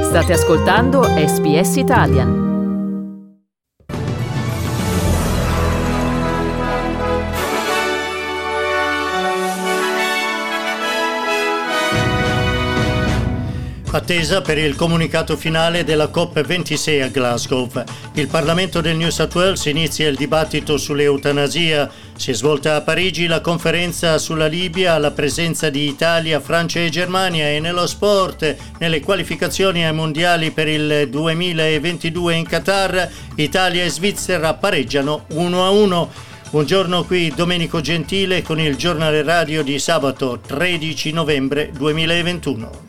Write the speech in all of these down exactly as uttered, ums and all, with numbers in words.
State ascoltando S B S Italian. Attesa per il comunicato finale della COP ventisei a Glasgow. Il Parlamento del New South Wales inizia il dibattito sull'eutanasia. Si è svolta a Parigi la conferenza sulla Libia alla presenza di Italia, Francia e Germania, e nello sport, nelle qualificazioni ai mondiali per il duemilaventidue in Qatar, Italia e Svizzera pareggiano uno a uno. Buongiorno, qui Domenico Gentile con il giornale radio di sabato tredici novembre duemilaventuno.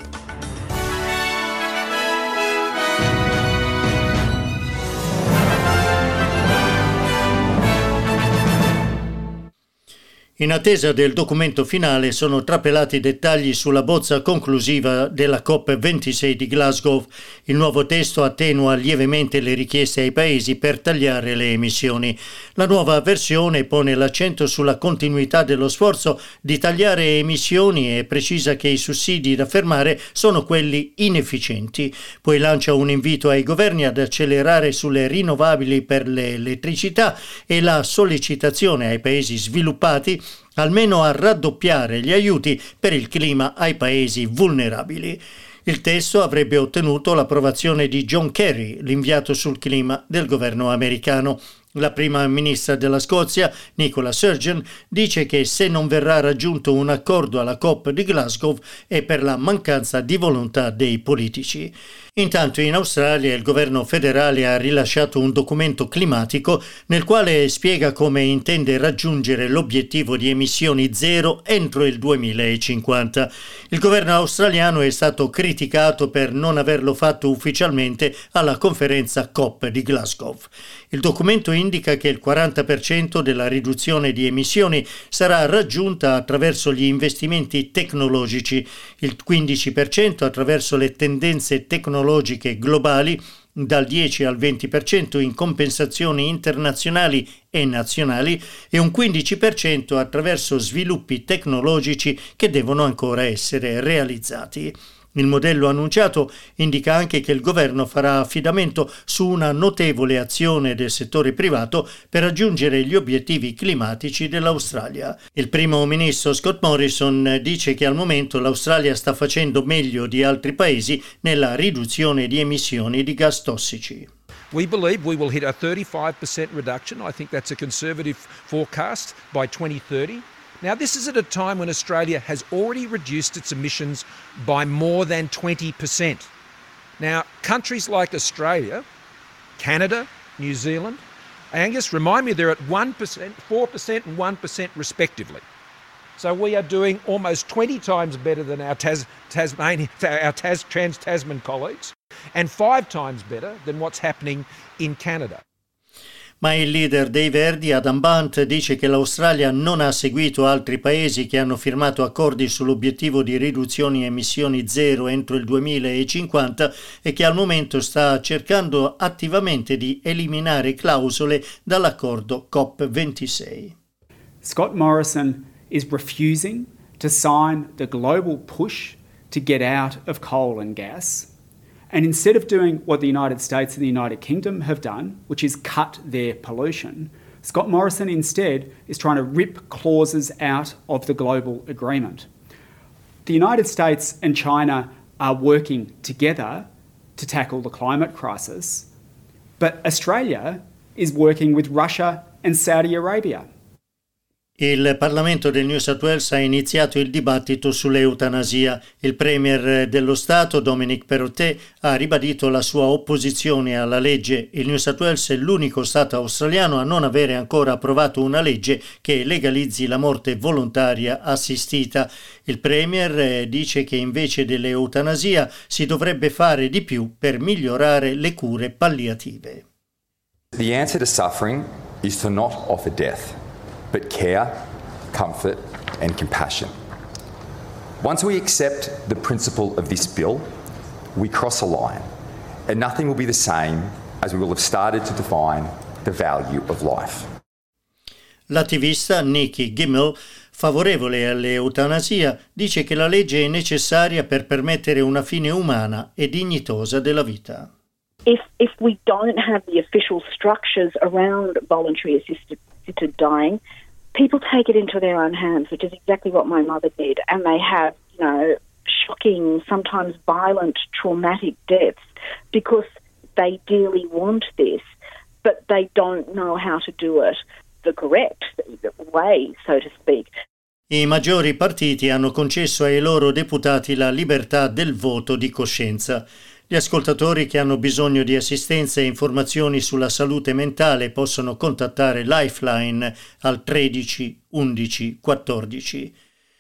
In attesa del documento finale sono trapelati dettagli sulla bozza conclusiva della COP ventisei di Glasgow. Il nuovo testo attenua lievemente le richieste ai paesi per tagliare le emissioni. La nuova versione pone l'accento sulla continuità dello sforzo di tagliare emissioni e precisa che i sussidi da fermare sono quelli inefficienti. Poi lancia un invito ai governi ad accelerare sulle rinnovabili per l'elettricità e la sollecitazione ai paesi sviluppati almeno a raddoppiare gli aiuti per il clima ai paesi vulnerabili. Il testo avrebbe ottenuto l'approvazione di John Kerry, l'inviato sul clima del governo americano. La prima ministra della Scozia, Nicola Sturgeon, dice che se non verrà raggiunto un accordo alla COP di Glasgow è per la mancanza di volontà dei politici. Intanto in Australia il governo federale ha rilasciato un documento climatico nel quale spiega come intende raggiungere l'obiettivo di emissioni zero entro il duemilacinquanta. Il governo australiano è stato criticato per non averlo fatto ufficialmente alla conferenza COP di Glasgow. Il documento indica che il quaranta per cento della riduzione di emissioni sarà raggiunta attraverso gli investimenti tecnologici, il quindici per cento attraverso le tendenze tecnologiche globali, dal dieci al venti per cento in compensazioni internazionali e nazionali e un quindici per cento attraverso sviluppi tecnologici che devono ancora essere realizzati. Il modello annunciato indica anche che il governo farà affidamento su una notevole azione del settore privato per raggiungere gli obiettivi climatici dell'Australia. Il primo ministro Scott Morrison dice che al momento l'Australia sta facendo meglio di altri paesi nella riduzione di emissioni di gas tossici. We believe we will hit a thirty-five percent reduction. I think that's a conservative forecast by twenty thirty. Now, this is at a time when Australia has already reduced its emissions by more than twenty percent. Now, countries like Australia, Canada, New Zealand, Angus, remind me they're at one percent, four percent and one percent respectively. So we are doing almost twenty times better than our Tas- Tasmania, our Tas- Trans-Tasman colleagues, and five times better than what's happening in Canada. Ma il leader dei Verdi, Adam Bant, dice che l'Australia non ha seguito altri paesi che hanno firmato accordi sull'obiettivo di riduzioni emissioni zero entro il duemilacinquanta e che al momento sta cercando attivamente di eliminare clausole dall'accordo COP ventisei. Scott Morrison is refusing to sign the global push to get out of coal and gas. And instead of doing what the United States and the United Kingdom have done, which is cut their pollution, Scott Morrison instead is trying to rip clauses out of the global agreement. The United States and China are working together to tackle the climate crisis, but Australia is working with Russia and Saudi Arabia. Il Parlamento del New South Wales ha iniziato il dibattito sull'eutanasia. Il Premier dello Stato, Dominic Perrottet, ha ribadito la sua opposizione alla legge. Il New South Wales è l'unico Stato australiano a non avere ancora approvato una legge che legalizzi la morte volontaria assistita. Il Premier dice che invece dell'eutanasia si dovrebbe fare di più per migliorare le cure palliative. The answer to suffering is to not offer death, but care, comfort and compassion. Once we accept the principle of this bill, we cross a line, and nothing will be the same as we will have started to define the value of life. L'attivista Nikki Gimmel favorevole all'eutanasia, dice che la legge è necessaria per permettere una fine umana e dignitosa della vita. If, if we don't have the official structures around voluntary assisted, assisted dying, people take it into their own hands, which is exactly what my mother did, and they have, you know, shocking, sometimes violent, traumatic deaths because they dearly want this, but they don't know how to do it the correct way, so to speak. I maggiori partiti hanno concesso ai loro deputati la libertà del voto di coscienza. Gli ascoltatori che hanno bisogno di assistenza e informazioni sulla salute mentale possono contattare Lifeline al tredici undici quattordici.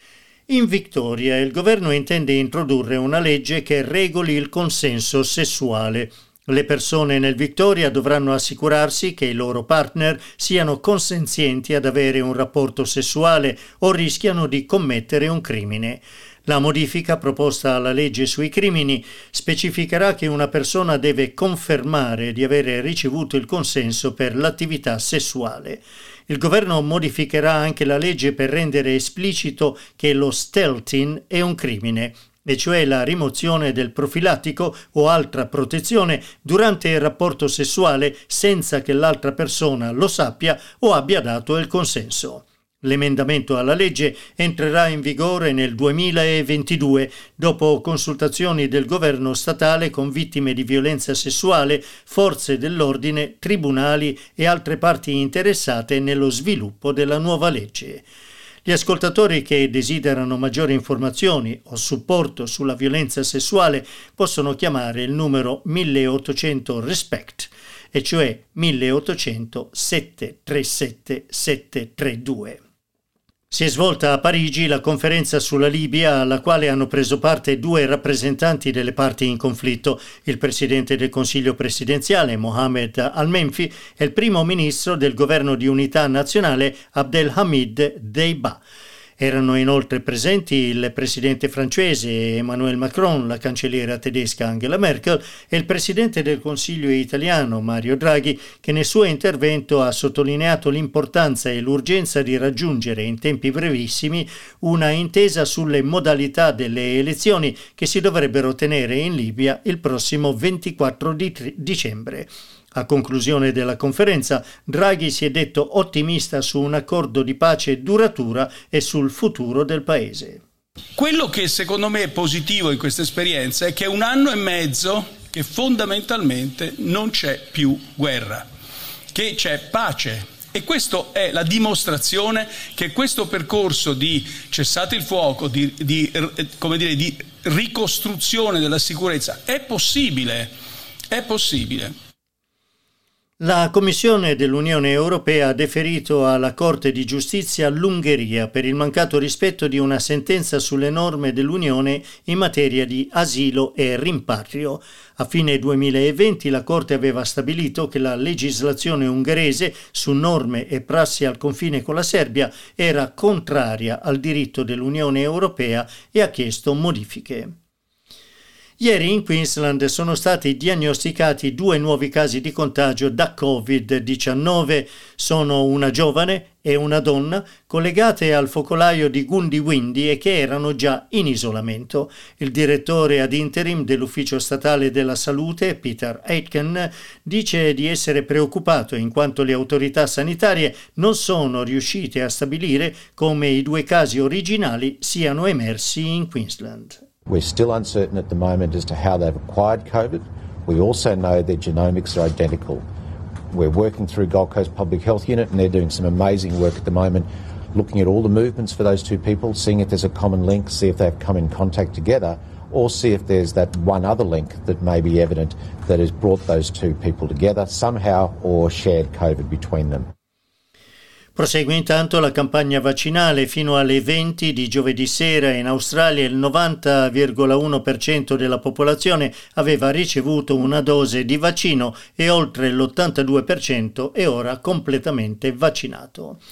In Victoria il governo intende introdurre una legge che regoli il consenso sessuale. Le persone nel Victoria dovranno assicurarsi che i loro partner siano consenzienti ad avere un rapporto sessuale o rischiano di commettere un crimine. La modifica proposta alla legge sui crimini specificherà che una persona deve confermare di avere ricevuto il consenso per l'attività sessuale. Il governo modificherà anche la legge per rendere esplicito che lo stealthing è un crimine, e cioè la rimozione del profilattico o altra protezione durante il rapporto sessuale senza che l'altra persona lo sappia o abbia dato il consenso. L'emendamento alla legge entrerà in vigore nel duemilaventidue, dopo consultazioni del governo statale con vittime di violenza sessuale, forze dell'ordine, tribunali e altre parti interessate nello sviluppo della nuova legge. Gli ascoltatori che desiderano maggiori informazioni o supporto sulla violenza sessuale possono chiamare il numero milleottocento RESPECT, e cioè milleottocento sette tre sette sette tre due. Si è svolta a Parigi la conferenza sulla Libia, alla quale hanno preso parte due rappresentanti delle parti in conflitto, il presidente del Consiglio presidenziale Mohamed Al-Menfi e il primo ministro del governo di unità nazionale Abdelhamid Deiba. Erano inoltre presenti il presidente francese Emmanuel Macron, la cancelliera tedesca Angela Merkel e il presidente del Consiglio italiano Mario Draghi, che nel suo intervento ha sottolineato l'importanza e l'urgenza di raggiungere in tempi brevissimi una intesa sulle modalità delle elezioni che si dovrebbero tenere in Libia il prossimo ventiquattro di dicembre. A conclusione della conferenza, Draghi si è detto ottimista su un accordo di pace duratura e sul futuro del paese. Quello che secondo me è positivo in questa esperienza è che è un anno e mezzo che fondamentalmente non c'è più guerra, che c'è pace. E questa è la dimostrazione che questo percorso di cessate il fuoco, di, di, come dire, di ricostruzione della sicurezza è possibile, è possibile. La Commissione dell'Unione Europea ha deferito alla Corte di Giustizia l'Ungheria per il mancato rispetto di una sentenza sulle norme dell'Unione in materia di asilo e rimpatrio. A fine duemilaventi la Corte aveva stabilito che la legislazione ungherese su norme e prassi al confine con la Serbia era contraria al diritto dell'Unione Europea e ha chiesto modifiche. Ieri in Queensland sono stati diagnosticati due nuovi casi di contagio da covid diciannove. Sono una giovane e una donna collegate al focolaio di Goondiwindi e che erano già in isolamento. Il direttore ad interim dell'Ufficio Statale della Salute, Peter Aitken, dice di essere preoccupato in quanto le autorità sanitarie non sono riuscite a stabilire come i due casi originali siano emersi in Queensland. We're still uncertain at the moment as to how they've acquired COVID. We also know their genomics are identical. We're working through Gold Coast Public Health Unit and they're doing some amazing work at the moment looking at all the movements for those two people, seeing if there's a common link, see if they've come in contact together, or see if there's that one other link that may be evident that has brought those two people together somehow or shared COVID between them. Prosegue intanto la campagna vaccinale. Fino alle venti di giovedì sera in Australia il novanta virgola uno per cento della popolazione aveva ricevuto una dose di vaccino e oltre l'ottantadue per cento è ora completamente vaccinato.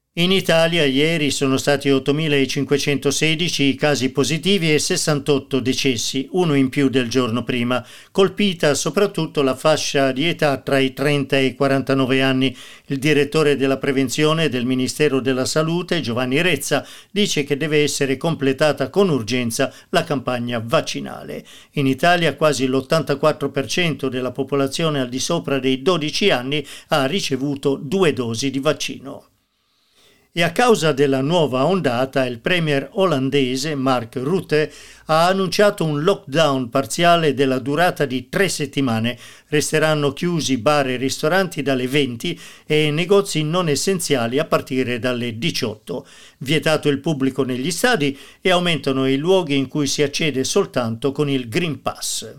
In Italia ieri sono stati ottomilacinquecentosedici i casi positivi e sessantotto decessi, uno in più del giorno prima, colpita soprattutto la fascia di età tra i trenta e i quarantanove anni. Il direttore della prevenzione del Ministero della Salute, Giovanni Rezza, dice che deve essere completata con urgenza la campagna vaccinale. In Italia quasi l'ottantaquattro per cento della popolazione al di sopra dei dodici anni ha ricevuto due dosi di vaccino. E a causa della nuova ondata, il premier olandese Mark Rutte ha annunciato un lockdown parziale della durata di tre settimane. Resteranno chiusi bar e ristoranti dalle venti e negozi non essenziali a partire dalle diciotto. Vietato il pubblico negli stadi e aumentano i luoghi in cui si accede soltanto con il Green Pass.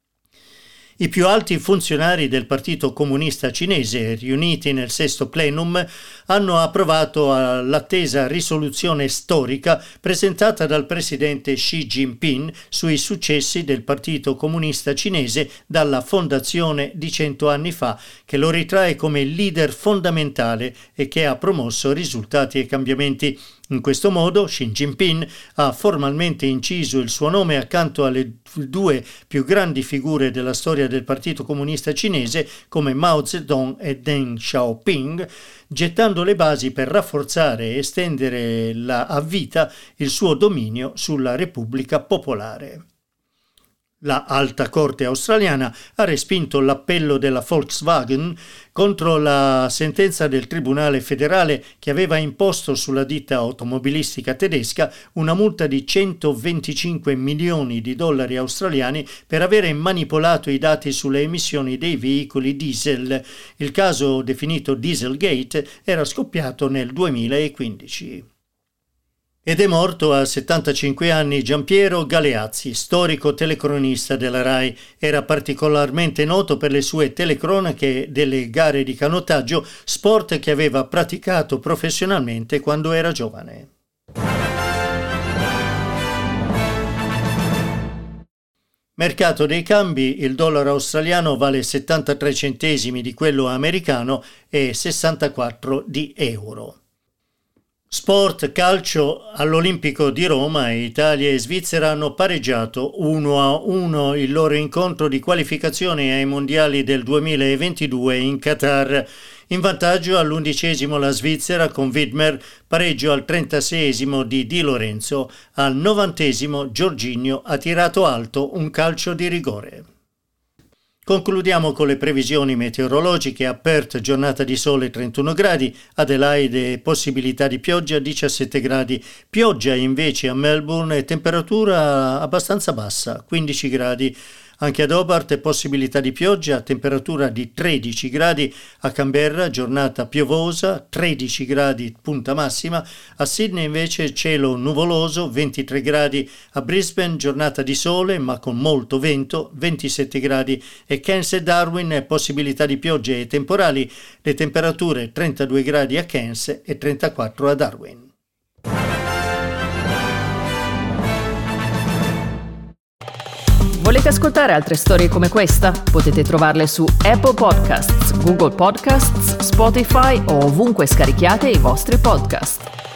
I più alti funzionari del Partito Comunista Cinese, riuniti nel sesto plenum, hanno approvato l'attesa risoluzione storica presentata dal presidente Xi Jinping sui successi del Partito Comunista Cinese dalla fondazione di cento anni fa, che lo ritrae come leader fondamentale e che ha promosso risultati e cambiamenti. In questo modo Xi Jinping ha formalmente inciso il suo nome accanto alle due più grandi figure della storia del Partito Comunista Cinese come Mao Zedong e Deng Xiaoping, gettando le basi per rafforzare e estendere la, a vita il suo dominio sulla Repubblica Popolare. La Alta Corte australiana ha respinto l'appello della Volkswagen contro la sentenza del Tribunale federale che aveva imposto sulla ditta automobilistica tedesca una multa di centoventicinque milioni di dollari australiani per avere manipolato i dati sulle emissioni dei veicoli diesel. Il caso, definito Dieselgate, era scoppiato nel duemilaquindici. Ed è morto a settantacinque anni Giampiero Galeazzi, storico telecronista della RAI. Era particolarmente noto per le sue telecronache delle gare di canottaggio, sport che aveva praticato professionalmente quando era giovane. Mercato dei cambi: il dollaro australiano vale settantatré centesimi di quello americano e sessantaquattro di euro. Sport, calcio. All'Olimpico di Roma Italia e Svizzera hanno pareggiato uno a uno il loro incontro di qualificazione ai mondiali del duemilaventidue in Qatar. In vantaggio all'undicesimo la Svizzera con Widmer, pareggio al trentaseiesimo di Di Lorenzo, al novantesimo Jorginho ha tirato alto un calcio di rigore. Concludiamo con le previsioni meteorologiche. A Perth giornata di sole trentuno gradi, Adelaide possibilità di pioggia diciassette gradi, pioggia invece a Melbourne e temperatura abbastanza bassa quindici gradi. Anche ad Hobart possibilità di pioggia, temperatura di tredici gradi, a Canberra giornata piovosa, tredici gradi punta massima, a Sydney invece cielo nuvoloso, ventitré gradi, a Brisbane giornata di sole ma con molto vento, ventisette gradi e Cairns e Darwin possibilità di piogge e temporali, le temperature trentadue gradi a Cairns e trentaquattro a Darwin. Volete ascoltare altre storie come questa? Potete trovarle su Apple Podcasts, Google Podcasts, Spotify o ovunque scarichiate i vostri podcast.